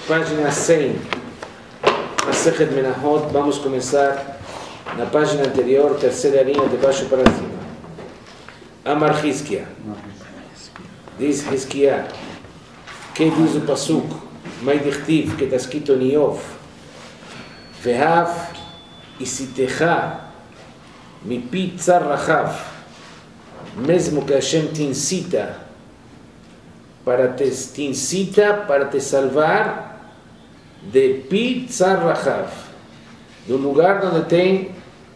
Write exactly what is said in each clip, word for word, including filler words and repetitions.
página cem, Masechet Menahot. Vamos começar na página anterior, terceira linha de baixo para cima. Amar Hizkia. Diz Hizkia, que diz o Pasuk, Maidichtiv, que está escrito em Iov, Vehav isitecha mipi tzar rachav, mesmo que Hashem te incita para te, te incita para te salvar de pi tzar rachav, de um lugar onde tem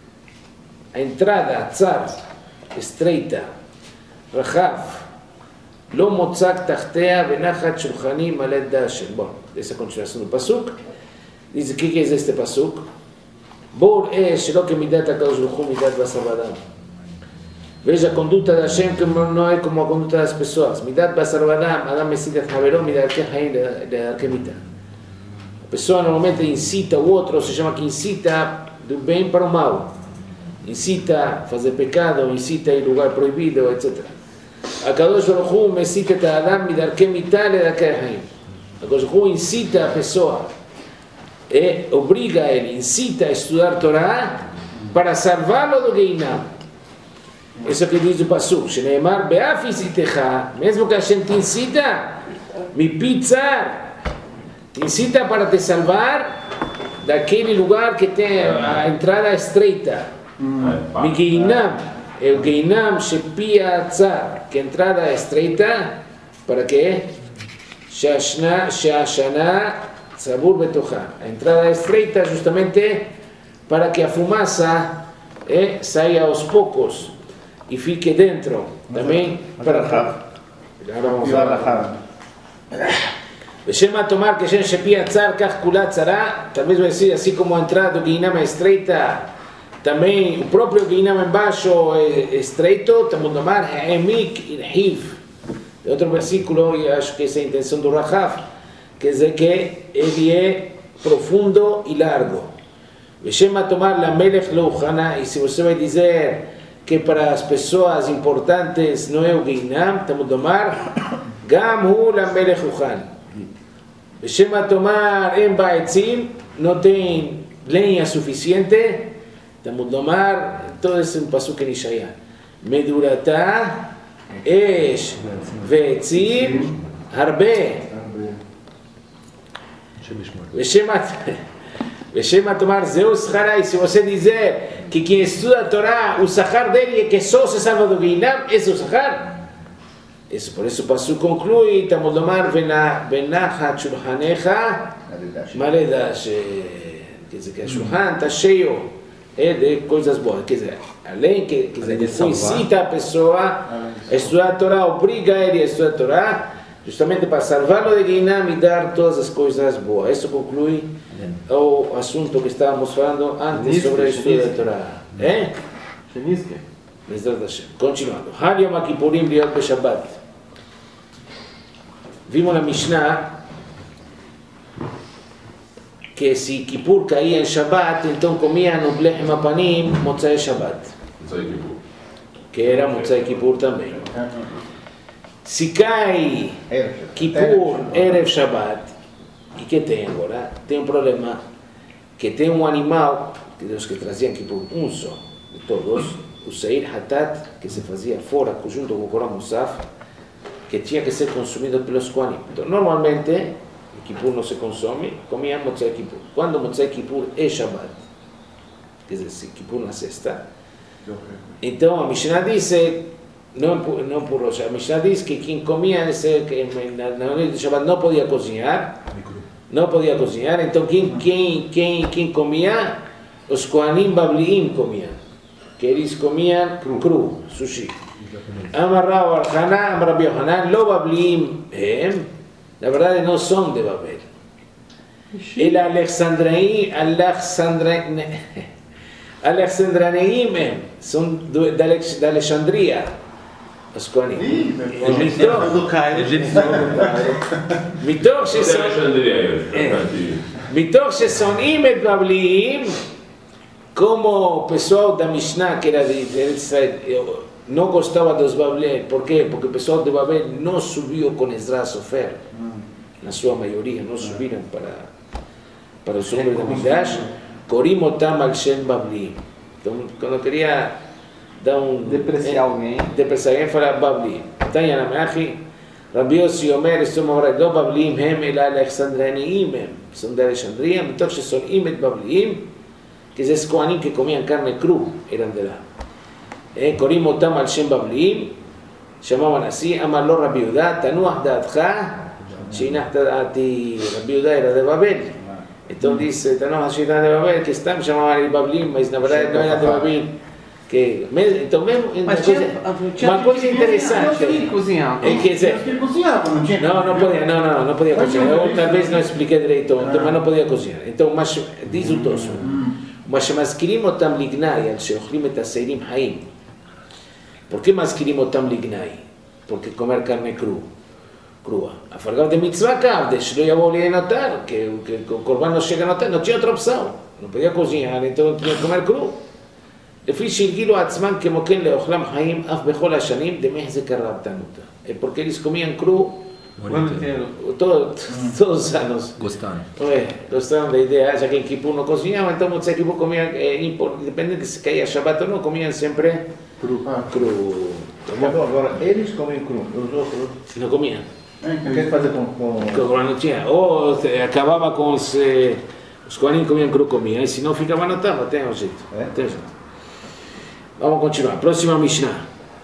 a entrada, tzar, estreita, rachav, lo motzak tachtea benachat shulchani maled dashem. Bom, essa é a continuação do Pasuk. Diz o que é este Pasuk? Bor é shelo que midat HaKadosh Baruch Hu midat basar v'adam. Veja a conduta de Hashem que não é como a conduta das pessoas. Midat basar v'adam, Adam mesita haveró, midat que hain de alquimita. A pessoa normalmente incita o outro, ou se chama que incita do bem para o mal. Incita a fazer pecado, incita a ir lugar proibido, etcétera. HaKadosh Baruch Hu mesita a Adam midat que mitat de alquim hain. HaKadosh Baruch Hu incita a pessoa, e obriga ele, incita a estudar Torá para salvá-lo do Geinam. Isso que diz o Pasuk, Shneimar be'af isitecha, mesmo que a gente te incita, mi pitzar, te incita para te salvar daquele lugar que tem a entrada estreita. Mi Geinam, el Geinam shepia tzar, que entrada estreita, para quê? Shashna, shashana, Sabur betocha. A entrada estreita justamente para que a fumaça eh, saia aos poucos e fique dentro. Também para agora vamos lá. Deixa-me tomar que a gente shepia tzar kach kulat tzara. Talvez vai ser assim como a entrada do Geinam é estreita. Também o próprio Geinam embaixo é estreito. Estamos a tomar ha'emik irhiv. Outro versículo, e acho que essa é a intenção do Rahav. Quer dizer que ele é profundo e largo. Veshema tomar la melech louchana, e se você vai dizer que para as pessoas importantes não é o Geinam, estamos a tomar gam hu la melech louchan. Veshema tomar em baetzim, não tem lenha suficiente, estamos a tomar, todo esse pasuk em Ishaya. Medurata, esh, veetzim, harbe. Veshema tomar Zeus Harai. Se você dizer que quem estuda a Torá, o sahar dele é que só se salva do Geinam, esse é o sahar. Isso, por isso o Pasuk conclui, estamos a tomar Benachat Shulchanecha Maledash. Quer dizer que a Shulchan está cheio é, de coisas boas. Quer dizer, além que, quer dizer, incita a pessoa a estudar a Torá, obriga ele a estudar a Torá, justamente para salvá-lo de Geinam e dar todas as coisas boas. Isso conclui o assunto que estávamos falando antes sobre o estudo da Torá. É? Continuando. Har Yom HaKippurim liot beShabbat. Vimos na Mishnah que se Kippur caía em Shabbat, então comia no Blechem Apanim Motzai Shabbat. Que era Motzai Kippur também. Se cai Kippur, Erev Shabbat, e que tem agora? Tem um problema, que tem um animal, que Deus que trazia Kippur, um só, de todos, o Seir Hatat, que se fazia fora, junto com o Korah Musaf, que tinha que ser consumido pelos Kohanim. Então, normalmente, Kippur não se consome, comia Motzai Kippur. Quando Motzai Kippur é Shabbat, quer dizer, se Kippur na sexta, então a Mishnah diz, não, não por Rosh, a Mishnah diz que quem comia esse, que na, na noite de Shabbat não podia cozinhar, não podia cozinhar, então quem, quem, quem, quem comia, os Kohanim Babliim comiam, que eles comiam cru, cru sushi. Amar Rav Archana, Amar Rabbi Yohanan, lo Babliim, na verdade não são de Babel. El Alexandraí, Alexandraí, Alexandraneim são da Alexandria. Os Kohanim. מתוך ששונאים את בבליים, como o pessoal da Mishnah, que era de Israel, não gostava dos Babel. Por quê? Porque o pessoal de Babel não subiu com Esdras Sofer. na sua maioria, não subiram para, para os ombros da Mikdash, Korim otam al shem babli. Então, quando eu queria dar um... Depreciar alguém. Depreciar alguém, falar babli. Tanya na Meachi, Rabbi Yossi Omer, estou morando, לא bablim הם אלא אלכסנדרניים הם, são da Alexandria, מתוך ששונאים את בבליים, que esses coanim que comiam carne cru eram de lá. קוראים אותם על שם בבליים, chamavam assim, אמר לו רבי יהודה, תנוח דעתך, שהנחת דעתי, רבי יהודה era de Babel. Então dice, תנוח השאלה de Babel, que סתם chamavam de בבליים, mas na verdade não era de Babel. Que, então mesmo uma coisa, uma coisa interessante é que dizer, não, não podia, não, não, não podia cozinhar. Eu talvez não expliquei direito, mas não podia cozinhar. Então, mas diz o Tosso, mas שמזכירים אותם לגנאי על שאוכלים את השעירים חיים. ¿Por qué מזכירים אותם לגנאי? Porque comer carne cru, crua. Afargado de mitzvah cavdes, לא יבואו לי לנותר, que o corban no chega a notar, não tinha outra opção, não podia cozinhar, então tinha que comer cru. לפי שהגילו עצמם כמו כן לאוכלם חיים אף בכל השנים דמחזק הרבתנותה. Porque eles comiam cru todos, todos os anos. Gostaram. Gostaram da ideia, já que em Kippur não cozinhavam, então muitos Kippur comiam, independente se caía Shabbat ou não, comiam sempre cru. cru. Agora, eles comem cru, os outros não comiam. O que fazer com... com... Não tinha, ou acabava com os... Os coanim comiam cru, comiam, e se não ficava notado, tem um jeito. Tem um jeito. Vamos continuar. Próxima Mishnah.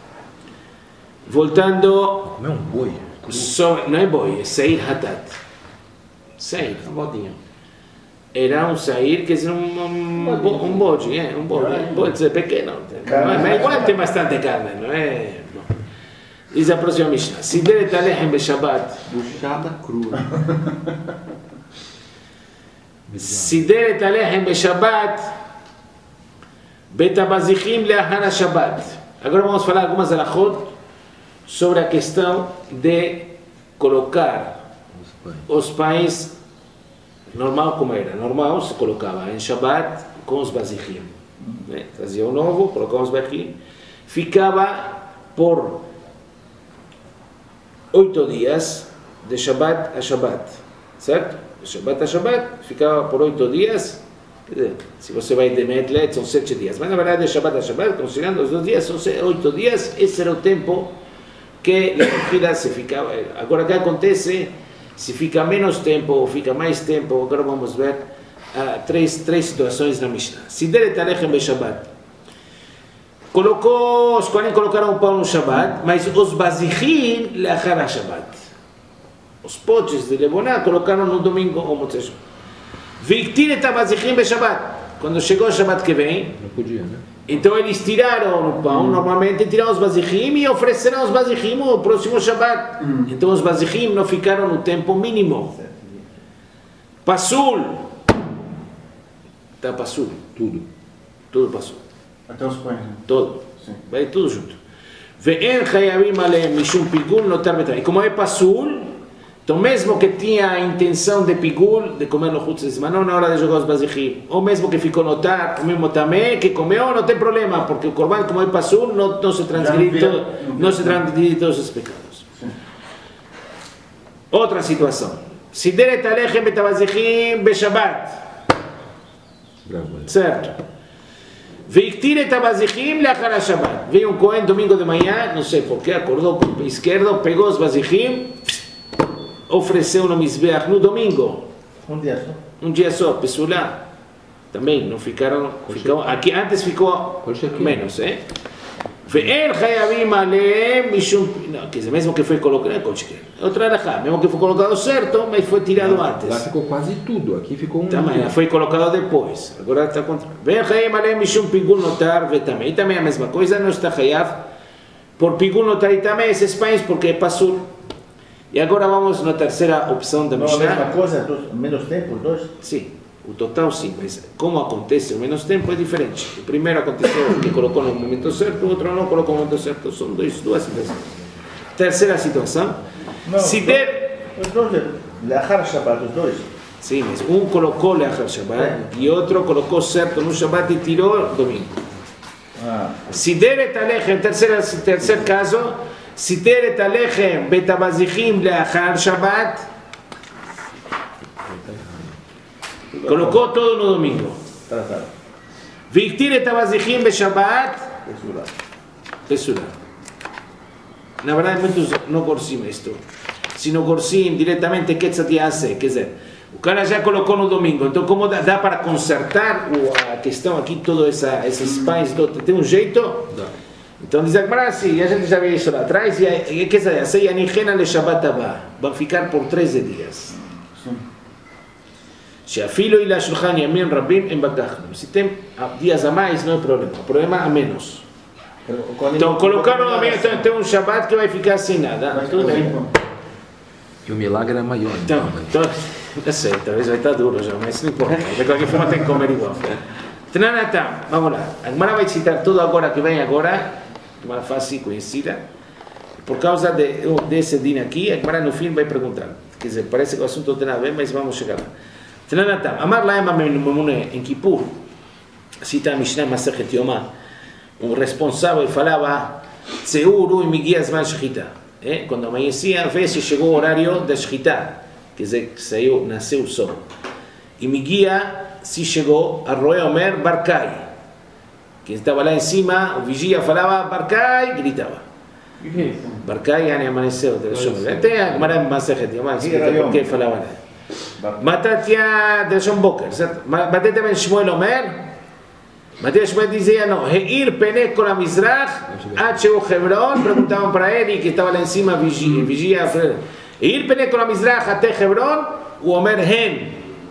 Voltando. Como é um boi? So, não é boi, é Seir Hatat. Seir. Era um Seir que era um, um, um bode, é, um bode. Pode ser pequeno, mas igual tem bastante carne, não é? Bom. Diz a próxima Mishnah. Sider et alechem beshabbat. Buchada crua. Sider et alechem beshabbat. Betabazichim leahar Shabbat. Agora vamos falar algumas alachot sobre a questão de colocar os pães normal como era. Normal se colocava em Shabbat com os bazichim. Trazia o novo, colocava os bazichim. Ficava por oito dias de Shabbat a Shabbat. Certo? De Shabbat a Shabbat ficava por oito dias. Se você vai de Metlet, são sete dias. Mas na verdade, de Shabbat a Shabbat, considerando os dois dias, são oito dias. Esse era o tempo que a vigília se ficava. Agora, o que acontece? Se fica menos tempo ou fica mais tempo, agora vamos ver uh, três, três situações na Mishnah. Sider et alechem be Shabbat. Colocou, os Kohanim colocaram o pão no Shabbat, mas os bazichim leachar a Shabbat. Os potes de Levoná colocaram no domingo ou Motzei Shabbat. Victir et abazichim be Shabbat. Quando chegou o Shabbat que vem, não podia, né? Então eles tiraram o pão, normalmente tiraram os bazichim e ofereceram os bazichim no próximo Shabbat. Hum. Então os bazichim não ficaram no tempo mínimo. Passul. Está passul. Tudo. Tudo passul. Até os pães. Todo. Vai tudo junto. Ve'en chayavim alehem mishum pigul notar betai. Como é passul, então mesmo que tinha a intenção de pigul, de comer no chutz de zmanon na hora de jogar os bazichim, ou mesmo que ficou notar, o mesmo também, que comeu, não tem problema, porque o korban, como é passul, não, não se transgride todo, não se transgride todos os pecados. Sim. Outra situação. Sider et alechem bet bazichim be Shabbat. Certo. Veiktir et bazichim leachar Shabbat. Veio um Cohen domingo de manhã, não sei porquê, acordou com o pé esquerdo, pegou os bazichim, ofereceu no Mizbeach no domingo. Um dia só? Um dia só, pessoal. Também não ficaram. Ficou, aqui antes ficou menos, é? Ve'en chayavim alehem mishum. Não, quer dizer, mesmo que foi colocado. Outra alahá, mesmo que foi colocado certo, mas foi tirado antes. Lá ficou quase tudo, aqui ficou um. Também, foi colocado depois. Agora está contra. Ve'en chayavim alehem mishum pigul notar ve'tamei. E também a mesma coisa, não está chayav por pigul notar e também esses pães, porque é passul. E agora vamos na terceira opção da Mishnah. Não, a mesma coisa, menos tempo, dois? Sim, o total sim, mas como acontece o menos tempo é diferente. O primeiro aconteceu que colocou no momento certo, o outro não colocou no momento certo. São dois, duas situações. Terceira situação. Não, se der... Os dois, leachar Shabbat, os dois. Sim, mas um colocou leachar Shabbat é. E outro colocou certo no Shabbat e tirou domingo. Ah. Se der et alechem, terceiro, terceiro caso... Sider et alechem bet bazichim leachar Shabbat. Colocó todo no domingo. Tratado. Victir etabazijim be Shabbat. Pesura. Pesura. Na verdade, muitos não gorsim isto. Se não gorsim diretamente, que você hace? Quer dizer, o cara já colocou no domingo. Então, como dá, dá para consertar a questão aqui, todos esses pães, todo, tem um jeito? Dá. Então, diz a assim, a gente já viu isso lá atrás, e o que você hace? Yanigena le Shabbat abá. Vai ficar por treze dias. Sheafilo ila shulchan yamin rabim em bagachim. Se tem dias a mais, não é problema. O problema a menos. Então, colocaram a menos, então tem um Shabbat que vai ficar sem nada. Tudo bem. E o milagre é maior. Então, então eu sei, talvez vai estar duro já, mas não importa. De qualquer forma tem que comer igual. Tranatam, vamos lá. A Gemara vai citar tudo agora que vem agora, uma fácil conhecida. Por causa de, desse din aqui, a Gemara no fim vai perguntar. Quer dizer, parece que o assunto não tem nada a ver, mas vamos chegar lá. Tranatam, Amar Laema Memune em Kippur, cita a Mishnah Masechet Yomá, um responsável falava, Tseur e Migias Man Shechita. Eh, quando amanhecia, vê se chegou o horário da Shechita, quer dizer, que saiu, nasceu o sol. E me guia se chegou a Roé Omer Barkai. Quem estava lá em cima, o vigia falava Barkai, gritava. Barkai já nem amanheceu. Até a Gemara Masechet Yomá explica por que falava lá. Matatia de Shon Boker, certo? Matei também Shmuel Omer. Mateus Shmuel dizia, não, Heir Pene Kol HaMizrach, Ad Sheu Hebron, perguntavam para ele, que estava lá em cima, vigia, vigia Heir Pene Kol HaMizrach até Hebron, o Omer Hen.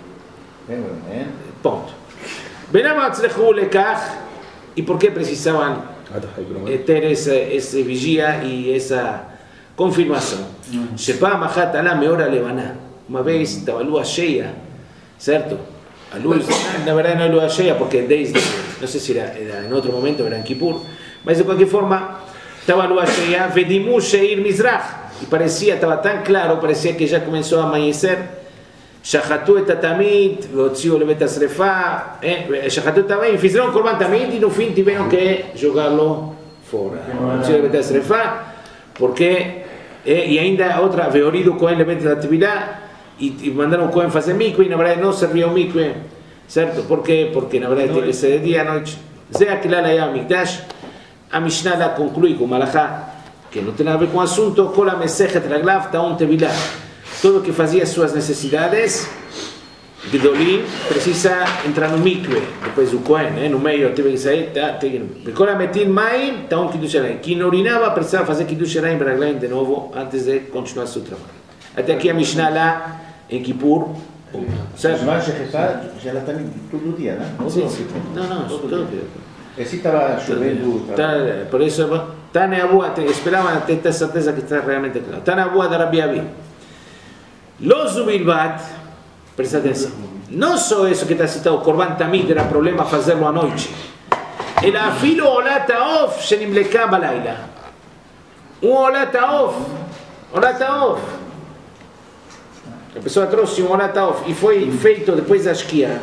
Ponto. Benama Atzlechu Lekach, e por que precisavam ter essa, essa vigia e essa confirmação? Shepam Achat Alá Meora Levaná, uma vez estava a lua cheia, certo? A luz, na verdade não é lua cheia, porque desde, não sei se era, era em outro momento, era em Kippur, mas de qualquer forma, estava a lua cheia, Vedimu Sheir Mizrach, e parecia, estava tão claro, parecia que já começou a amanhecer, Shachatu et Tamid, Votziu Levet Asrefa, Shachatu também, fizeram Korban Tamid e no fim tiveram que jogá-lo fora. Votziu Levet Asrefa, porque, e ainda outra, Veorido Kohen Levet Atvilá, e mandaram o Cohen fazer mikve, e na verdade não servia o mikve, certo? Por quê? Porque na verdade tem que ser de dia à noite. Zé Akilal Hayam Mikdash, a Mishnah lá conclui com Malachá, que não tem nada a ver com o assunto, Kol HaMesechet Raglav Ta'on Tevilá. Todo que fazia suas necessidades, Gedolim, precisa entrar no mikve, depois o Cohen, né? No meio teve que sair, Kol HaMetin Maim Ta'on Kiddush Arayim. Quem urinava precisava fazer Kiddush Arayim Raglaim de novo, antes de continuar seu trabalho. Até aqui a Mishnah lá em Kippur, certo? Mas já ela está todo dia, não? Sim, sim. Não, não, todo dia. E se estava chovendo... Por isso, está na boa, esperava ter certeza que está realmente claro. Está na boa da Rabi Abi. Los Ubilbat, presta atenção, não só isso que está citado, o Korban Tamid era problema fazê-lo à noite. Ele afilo Olat Haof Shenimleka Balayla. Um Olat Haof, Olat Haof. A pessoa trouxe um Olat Haof e foi feito depois da Shkia.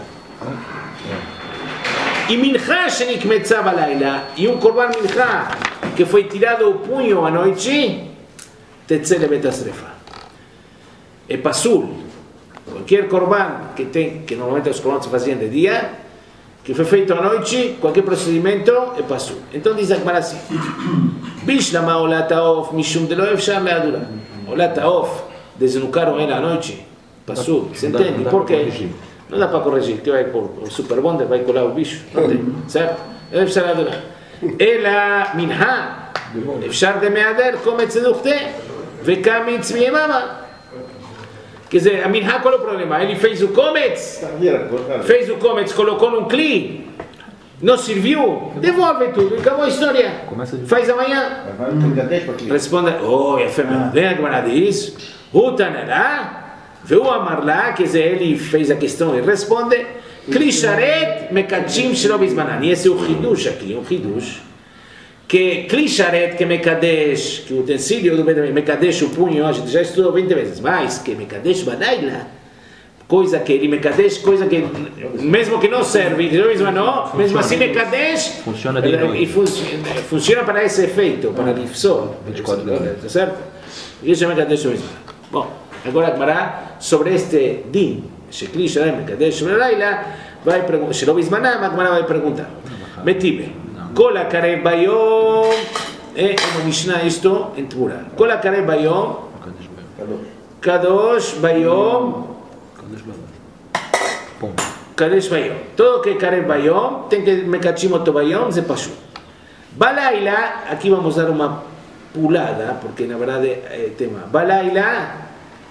E Mincha Shenikmetza Balayla, e um Korban Mincha que foi tirado o punho à noite, Tetze Levet Asrefa. É Pasul. Qualquer Korban que tem, que normalmente os Korban se faziam de dia, que foi feito à noite, qualquer procedimento é Pasul. Então diz a Gemara assim: Bishlama Olat Haof Mishum de lo efshar leadura. Olat Haof, desnucaram ele à noite, Pasul. Se entende? Por quê? Não dá para corrigir, que vai por o Super Bonder, vai colar o bicho, não tem, certo? Efshar leadura. Ela Minha, efshar de meader, come tzedukte, vekamitz miemama. Quer dizer, a Minha, qual é o problema? Ele fez o Comets, fez o Comets, colocou num cli, não serviu, devolve tudo, acabou a história. Faz amanhã. Responde, oh, é fêmea, vem a Gemara diz, Hutanará, viu a Marlá, quer dizer, ele fez a questão e responde, Kli sharet mekachim shelo bizmanan. E esse é o Hidush aqui, o Hidush. Que Kli sharet, que Mekadesh, que o utensílio do Mekadesh, o punho, a gente já estudou vinte vezes, mas que Mekadesh Banaila, coisa que ele Mekadesh, coisa que, mesmo que não serve, não, mesmo assim Mekadesh, funciona de noite. E fun, funciona para esse efeito, para o sol, vinte e quatro horas, certo? Isso é Mekadesh mesmo. Bom, agora Gemara sobre este din, Shekli Shalem Mekadesh Belaila, vai perguntar, Shelo Bismanam, a Gemara vai perguntar. Metibe, Kol HaKarev Bayom, é uma Mishnah isto em Tmura. Kol HaKarev Bayom, Kadosh Bayom, Kadesh Bayom. Todo que Karev Bayom, tem que Mekachim Oto Bayom, Ze Pashut. Balaila, aqui vamos dar uma pulada, porque na verdade é tema. Balaila,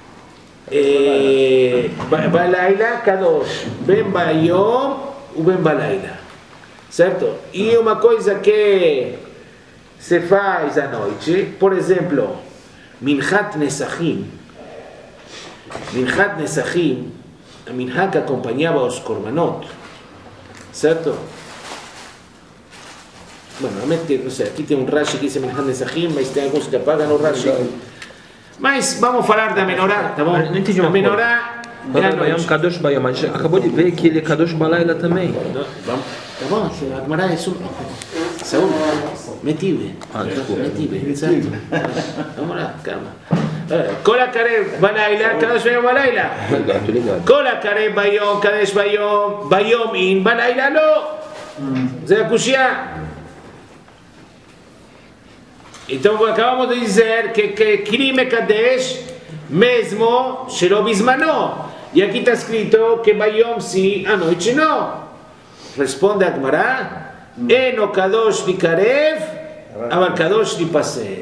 eh, Balaila Kadosh, Ben Bayom, o Ben Balaila. Certo? E uma coisa que se faz à noite, por exemplo, Minchat Nesachim. Minchat Nesachim, a Minha que acompanhava os Korbanot. Certo? Bueno, realmente, não sei, aqui tem um Rashi que diz Minchat Nesachim, mas tem alguns que apagam o Rashi. Mas vamos falar da menorá, tá bom? Não entendi uma a menorá é a Bayom, noite. Kadosh Bayom, a gente acabou de ver que ele é Kadosh Balaila também. Vamos. Tá bom, a Gemara é só. Saúde. Metive. Ah, desculpa. Metive, certo? Vamos lá, calma. Kol HaKarev Balaila, Kadosh Bayom Balaila. Ligado, tô ligado. Kol HaKarev Bayom, Kadosh Bayom, Bayom in, Balaila לא. זה הקושייה. Então acabamos de dizer que Kli Mekadesh mesmo שלא בזמנו. E aqui está escrito que Bayom sim, a noite não. Responde a Gemara, Eno Kadosh Likarev, אבל Kadosh Lipasel.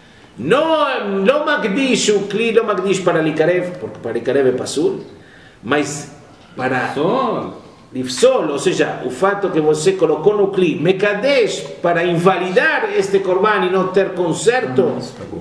Não, não Magdish, o Kli não Magdish para Likarev, porque para Likarev é Pasul, mas para Lifsol, ou seja, o fato que você colocou no Kli, Mekadesh, para invalidar este Korban e não ter conserto.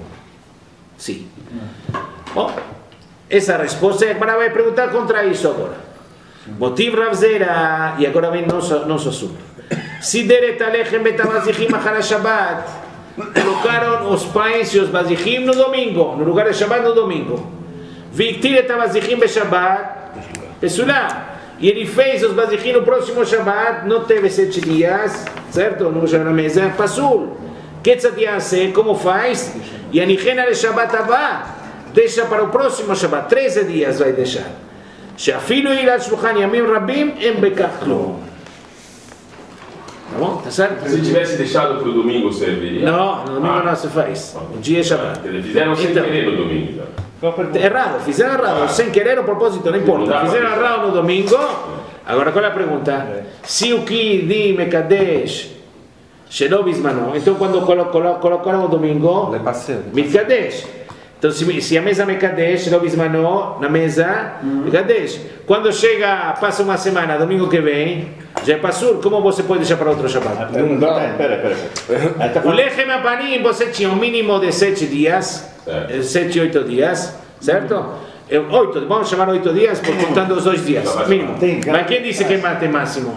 Sim. Bom, essa resposta a Gemara vai perguntar contra isso agora. Motiv Ravzera, e agora vem nosso, nosso assunto. Sideret Alechem Betavazichim Achar Shabbat. Colocaram os pães e os vazichim no domingo, no lugar de Shabbat no domingo. Viktir Etavazichim Beshabbat, Pesulá. E ele fez os vazichim no próximo Shabbat, não teve sete dias, certo? Não já na mesa, Pasul. Que tzadiase, como faz? E Anichena de Shabbat Abba, deixa para o próximo Shabbat, treze dias vai deixar. שאפילו יהיה על שולחן ימים רבים, אין בכך כלום. Tá bom? Tá certo? Se tivesse deixado para o domingo, serviria? Não, no domingo não se faz. O dia é Shabbat. Eles fizeram sem Então, querer no domingo. Então. errado, fizeram errado, sem querer ou propósito, não importa. Fizeram errado no domingo. Agora qual é a pergunta? Se o que di Mekadesh Shelo Bismano, então quando colocaram o domingo, Mekadesh. Então, se, se a mesa Mekadesh, Shelo Bismano, na mesa, Mekadesh. Quando chega, passa uma semana, domingo que vem, já é Passur, como você pode deixar para outro Shabbat? Espera, espera. O Lechem Apanim, você tinha um mínimo de sete dias, certo. sete, oito dias, certo? Oito, vamos chamar oito dias, por contando os dois dias, mínimo. Mas quem disse que tem máximo?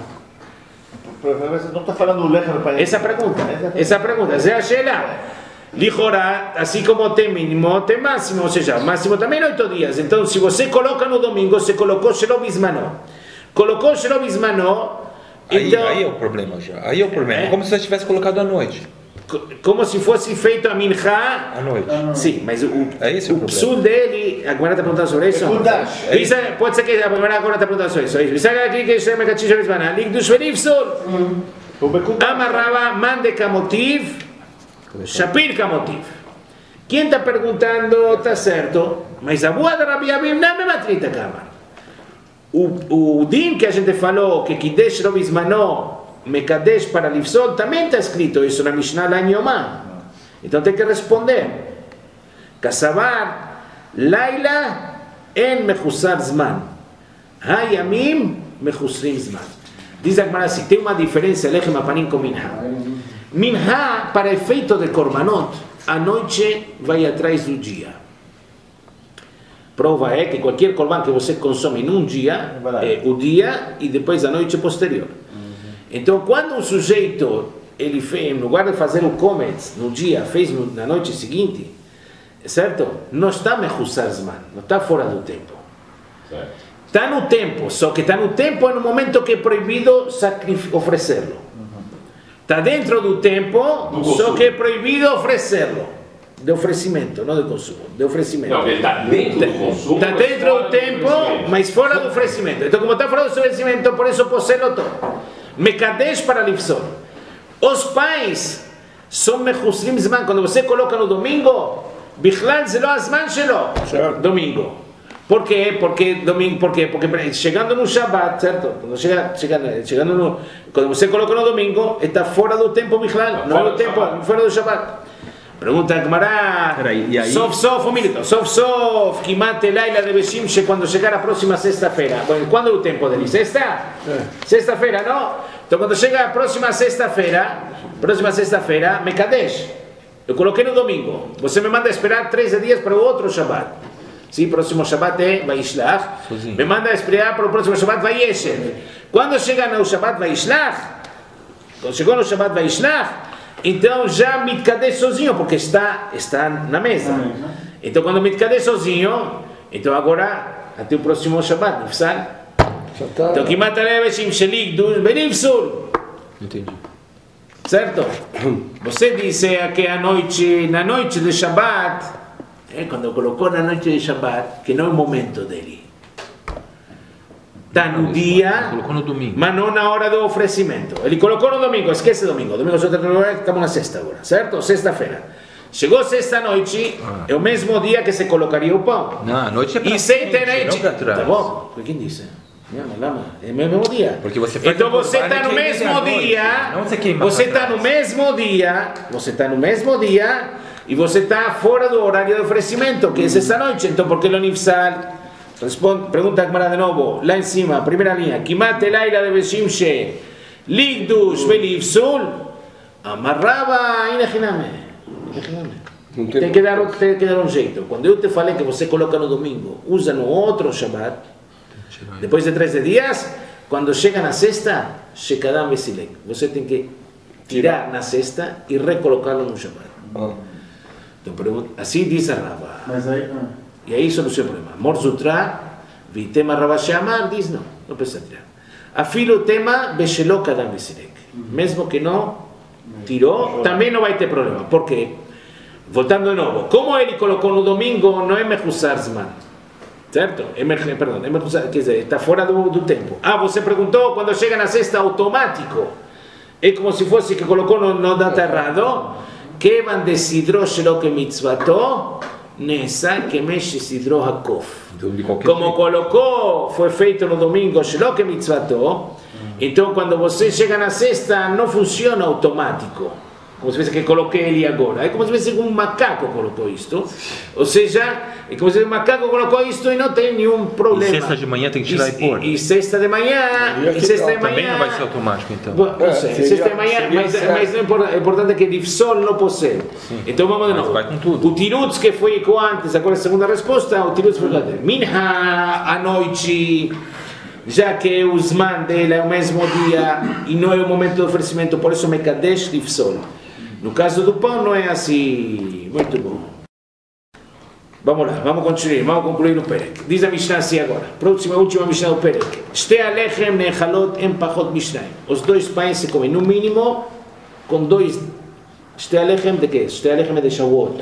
Não está falando do Lechem Apanim. Essa pergunta, essa pergunta, essa é a Sheila. Lijorá, assim como tem mínimo, tem máximo, ou seja, máximo também oito dias. Então, se você coloca no domingo, você colocou Shelo Bismano. Colocou Shelo Bismano, então... Aí, aí é o problema já, aí é o problema, é como se você tivesse colocado à noite. Como se fosse feito a Minha à noite. Sim, mas o, é esse o, o psul dele, a Gemara está perguntando sobre isso? É isso é, pode ser que a Gemara agora está perguntando sobre isso. Isso é aqui que chama Kachin Shelo Bismano. Lig do Shverif Sul. Amarrava Mandeka Motiv. Shapir Kamotiv. Quem está perguntando está certo, mas a boa da Rabi Abim não me matrita Kamar. O din que a gente falou, que Kidesh Lo Bismano, Mekadesh para Lifsol, também está escrito isso na Mishnah lá em Yomá. Então tem que responder. Kasavar, Laila, En Mechusar Zman. Hayamim, Mechusrim Zman. Diz a Gemara assim, tem uma diferença, Lechem Apanim com Minha. Minha, para efeito de Korbanot, a noite vai atrás do dia. Prova é que qualquer Korban que você consome num dia, é o dia e depois a noite posterior. Então, quando o sujeito, ele fez, em lugar de fazer o Kometz no dia, fez na noite seguinte, certo? Não está Mechusar Zman, não está fora do tempo. Está no tempo, só que está no tempo no momento que é proibido oferecê-lo. Está dentro do tempo, só que é proibido oferecê-lo. de oferecimento, não de consumo, de oferecimento. Não, ele está dentro do consumo. Está dentro do tempo, mas fora do oferecimento. Então, como está fora do oferecimento, por isso posso ser todo. Mekadesh para Lifsol. Os pais são mechusrim zman. Quando você coloca no domingo, bichlal zelo azman shelo. Domingo. Por quê? Porque domingo, por quê? Porque chegando no Shabbat, certo? Quando chega, chegando, chegando no, quando você coloca no domingo, está fora do tempo bichlal, não é do tempo, fora do Shabbat. Pergunta a Gemara, sof sof, um minuto, sof sof, Kimat Elaila de Beshimshe, quando chegar a próxima sexta-feira. Quando é o tempo dele? Sexta? É. Sexta-feira, não? Então quando chega a próxima sexta-feira, próxima sexta-feira, Mekadesh. Eu coloquei no domingo. Você me manda esperar treze dias para o outro Shabbat. Sim, próximo Shabbat é Vaishlach. Me manda esperar para o próximo Shabbat Vayeshev. Quando chega no Shabbat Vaishlach, quando chegou no Shabbat Vaishlach, então já mitkadesh sozinho, porque está, está na mesa. Então quando mitkadesh sozinho, então agora, até o próximo Shabbat, Nifsal. Então que mata leveshim shelik dos benifsul. Entendi. Certo? Você disse que a noite, na noite de Shabbat, é, quando colocou na noite de Shabbat, que não é o momento dele. Está no dia, colocou no domingo, mas não na hora do oferecimento. Ele colocou no domingo, esquece domingo. Domingo só estamos na sexta agora, certo? Sexta-feira. Chegou sexta-noite, ah. é o mesmo dia que se colocaria o pão. Não, a noite é para frente, não para trás. Tá bom? Quem disse? É o mesmo dia. Porque você faz então você está no mesmo dia, você está no mesmo dia, você está no mesmo dia e você está fora do horário de oferecimento, que é sexta-noite. Então por que lo nifsal? Responde, pregunta Gemara de novo, lá em cima, primeira linha. Kimat Elaila de Beshimshe, Ligdush Belifsul, amarrava inachiname. Tem que, dar, tem que dar um jeito. Quando eu te falei que você coloca no domingo, usa no outro Shabbat, depois de treze dias, quando chega na sexta, Shekadam Vesilek. Você tem que tirar na sexta e recolocá-lo no Shabbat. Então, pergunta, assim diz a Rava. Mas aí... Ah. E aí soluciona o problema. Morzutra, Vitema Rabashamar, diz não, não precisa tirar. Afilo o tema Besheló Kadam Vesilek. Mesmo que não tirou, também não vai ter problema. Por quê? Voltando de novo, como ele colocou no domingo, não é Mechusar Zman. Certo? É, perdão, é Mechusar, quer dizer, está fora do, do tempo. Ah, você perguntou quando chega na sexta automático. É como se fosse que colocou no, no data errado. Kevan desidro Shelo que mitzvato. Nessa que mexe sidro hakof. Como colocou, foi feito no domingo, shelo que mitzvato. Então, quando você chega na sexta, não funciona automático. Como se fosse que coloquei ele agora. É como se fosse um macaco colocou isto. Ou seja, é como se o macaco colocou isto e não tem nenhum problema. E sexta de manhã tem que tirar e, e pôr. E, e sexta de manhã. E, e sexta de manhã. Também não vai ser automático, então. Bom, não sei, é, sexta de manhã, mas, mas é importante que Lifsol não pode ser. Sim. Então vamos de novo. Vai com tudo. O Tirutz que foi com antes, agora a segunda resposta, o Tirutz foi lá. Minha à noite. Já que o Zman dele é o mesmo dia e não é o momento de oferecimento, por isso Mekadesh Lifsol. No caso do pão não é assim. Muito bom. Vamos lá, vamos continuar, vamos concluir o Perek. Diz a Mishnah assim agora. Próxima, última Mishnah do Perek. Shte alechem nechalot em pachot Mishnah. Os dois pães se comem no mínimo com dois. Shte alechem de quê? Shte alechem é de Shavuot.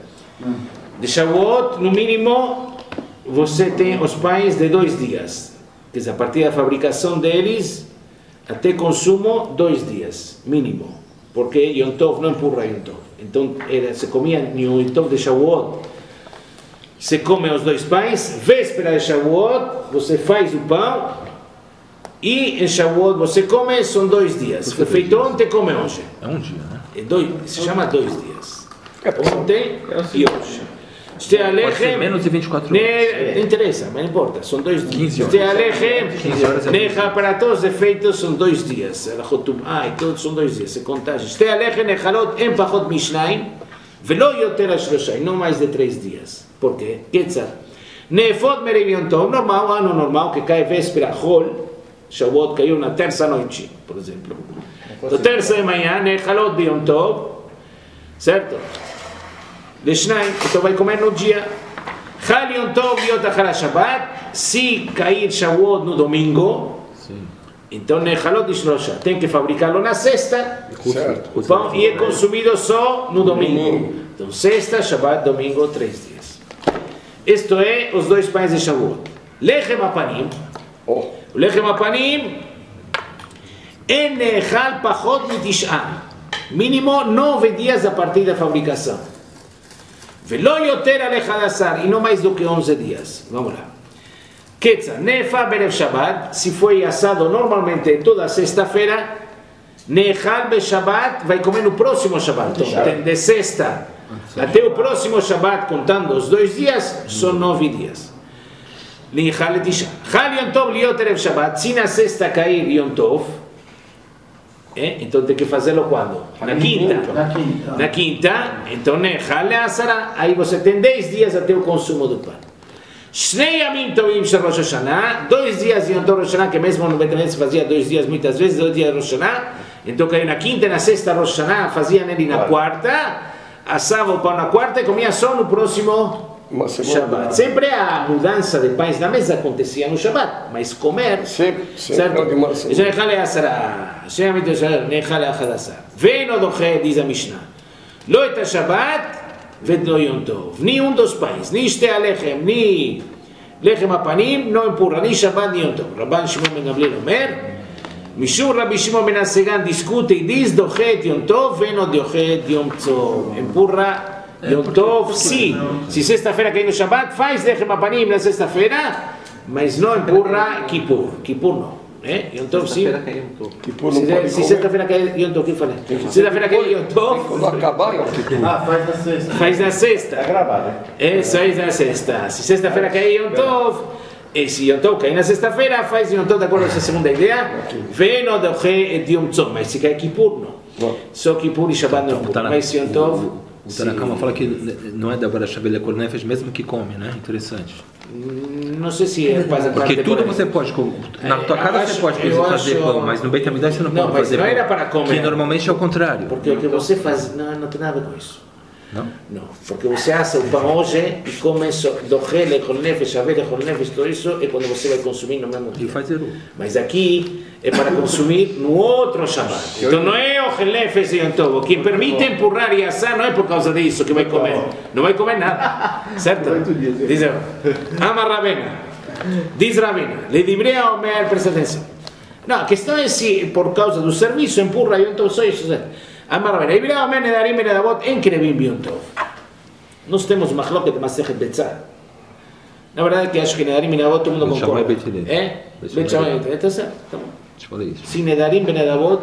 De Shavuot, no mínimo, você tem os pães de dois dias. Quer dizer, a partir da fabricação deles até consumo, dois dias, mínimo. Porque Yom Tov não empurra Yom Tov. Então era, se comia no Yom Tov de Shavuot, se come os dois pães, véspera de Shavuot, você faz o pão, e em Shavuot você come, são dois dias. Foi feito ontem, come hoje. É um dia, né? É dois, se chama dois dias. Ontem e hoje. Pode ser menos de vinte e quatro horas. Não interessa, mas não importa, são dois dias. quinze horas. Necha para todos os efeitos são dois dias. Ah, todos são dois dias, se contagem. Shte alechem nechalot em pachot mishnayim, velo yoter ashloshai, não mais de três dias. Por quê? Ketzar. Nefot merev Yom Tov, normal, ano normal, que cai véspera, Chol, Shavuot caiu na terça noite, por exemplo. Então, terça de manhã, nechalot de Yom Tov, certo? De Shnai, então vai comer no dia. Chal Yom Tov Yot Achar Shabbat, se cair Shavuot no domingo, sim. Então Nechalot de Shlosha, tem que fabricá-lo na sexta, certo. O pão, e é consumido só no domingo. Então, sexta, Shabbat, domingo, três dias. Isto é os dois pães de Shavuot. Lechem apanim. O lechem apanim é nechal pachot mitish'ah. Mínimo nove dias a partir da fabricação. Velo yoter alechadasar. E não mais do que onze dias. Vamos lá. Ketza, nefa berev Shabbat. Se foi assado normalmente toda sexta-feira, nechal be Shabbat vai comer no próximo Shabbat. Então, tem de sexta até o próximo Shabbat, contando os dois dias, são nove dias. Nechal etisha. Chal Yom Tov liot erev Shabbat. Se na sexta cair Yom Tov, eh? Então tem que fazê-lo quando? Na quinta. Na quinta. Na quinta, então nechal le'asara. Aí você tem dez dias até o consumo do pão. Shnei Yamim Tovim Shel Rosh Hashanah. Dois dias de Yom Tov Rosh Hashanah, que mesmo no Beit Hamidrash se fazia dois dias muitas vezes, dois dias de Rosh Hashanah. Então caiu na quinta e na sexta Rosh Hashanah, fazia nele na quarta, assava o pão na quarta e comia só no próximo Shabbat. Sempre a mudança de pães na mesa acontecia no Shabbat, mas comer, sempre, certo? Já nechale asara, nechale achadasar. Vem no doche, diz a Mishnah. Lo et Shabbat, ved lo Yom Tov. Ni um dos pães, ni shte alechem, ni lechem apanim, não empurra, ni Shabbat, ni Yom Tov. Rabban Shimon ben Gamliel omer, Mishum Rabbi Shimon ben Hasegan discute e diz dochet Yom Tov, veno dochet Yom Tov. Empurra Yom Tov, sim. Se sexta-feira cai no Shabbat, faz lechem apanim na sexta-feira, mas não empurra Kippur. Kippur não. Eh? Yom Tov, sim. Se sexta-feira cai Yom Tov, o que eu falei? Sexta-feira cai Yom Tov. Quando acabar, Yom Kippur. Ah, faz na sexta. Faz na sexta. É gravado, né? É, faz na sexta. Se sexta-feira cai Yom Tov, e se Yom Tov cai na sexta-feira, faz Yom Tov de acordo com essa segunda ideia. Vem no doche et Yom Tov, mas se cai Kippur, não. Só Kippur e Shabbat não empurra. Mas Yom Tov... O Tanakama fala que não é da Barashabel Lekol Nefesh, mesmo que come, né? Interessante. Não sei se é quase porque tudo você pode comer. Na tua casa acho, você pode fazer pão, mas no Beit Hamidrash você não, não pode fazer pão. Não era pão. para comer. Que normalmente é o contrário. Porque o que você faz não, não tem nada com isso. Não? Não. Porque você assa o pão hoje e come doche, lekol nefesh, shavel, lekol nefesh, tudo isso é quando você vai consumir no mesmo dia. E faz zeru. Mas aqui é para consumir no outro Shabbat. Então não é o nefesh e Yom Tov. O que permite empurrar e assar não é por causa disso que vai comer. Não vai comer nada. Certo? Diz Ama Rabena. Diz Rabena. Le dibrei a Omer, presta atenção. Não, a questão é se por causa do serviço empurra Yom Tov só isso. Amar Rabena. Le dibrei a Omer, nedarim e nedavot, en krevim Yom Tov. Nós temos machloket masechet betzah. Na verdade que acho que nedarim e nedavot todo mundo concorda. É? Bet Shammai Beit Hillel. Está certo? Tá bom. Te falei isso. Se nedarim e nedavot,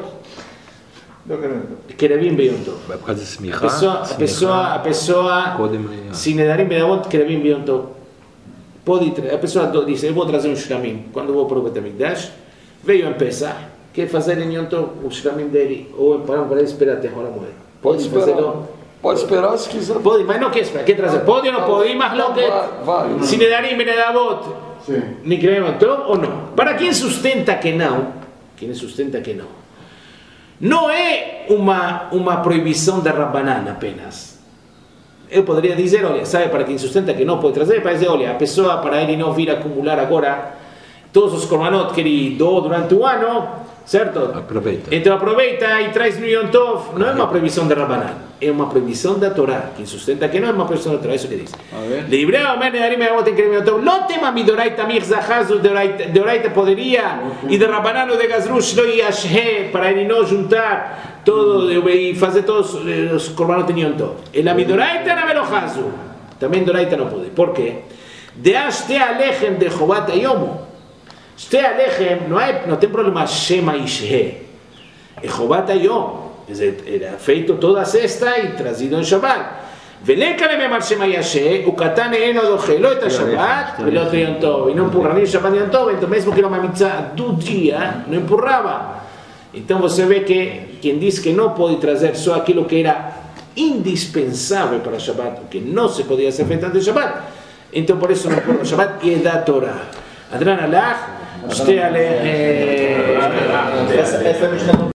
krevim Yom Tov. Vai por causa de smicha. A pessoa, a pessoa, a pessoa, se nedarim e nedavot, krevim Yom Tov. Pode, a pessoa diz, eu vou trazer um shlamim. Quando vou para o Beit Hamikdash, veio em Pesach, quer fazer em Yom Tov o shlamim dele, ou para para esperar até a hora moeda. Pode esperar. Pode esperar se quiser. Pode, mas não quer esperar. Quer trazer? Pode ou não pode? Mas não quer. Se nedarim e nedavot, nem krevim Yom Tov ou não? Para quem sustenta que não, quem sustenta que não, não é uma, uma proibição da Rabbanan apenas. Eu poderia dizer, olha, sabe, para quem sustenta que não pode trazer, para dizer, olha, a pessoa, para ele não vir acumular agora todos os korbanot que ele doou durante o ano, certo? Aproveita. Então aproveita e traz no Yom Tov. Não é uma proibição da Rabbanan, é uma proibição da Torá. Quem sustenta que não é uma proibição da Torá, isso que diz. Libre o men nedarim e tem que Yom Tov. Não tema midoraita mirzahazu deoraita poderia e de Rabbanan ou de Gazrush lo yashhe para ele não juntar todo e fazer todos os korbanot em Yom Tov. E a midoraita na melohazu também doraita não pode. Por quê? De ashte alechem de chovat hayom. Shte alechem não é, não tem problema shema ishhe. É chovat hayom. Era feito toda a sexta e trazido em Shabbat. ולקה לממר שמה ישה, הוא קטן אינו דוחה, לא את השבת ולא את יום טוב. E não empurra nem o Shabbat nem o Yom Tov, então mesmo que era uma mitzvah do dia, não empurrava. Então você vê que quem diz que não pode trazer só aquilo que era indispensável para o Shabbat, o que não se podia ser feito antes do Shabbat, então por isso não empurra o Shabbat e é da Torá. Adran alach, shte alech...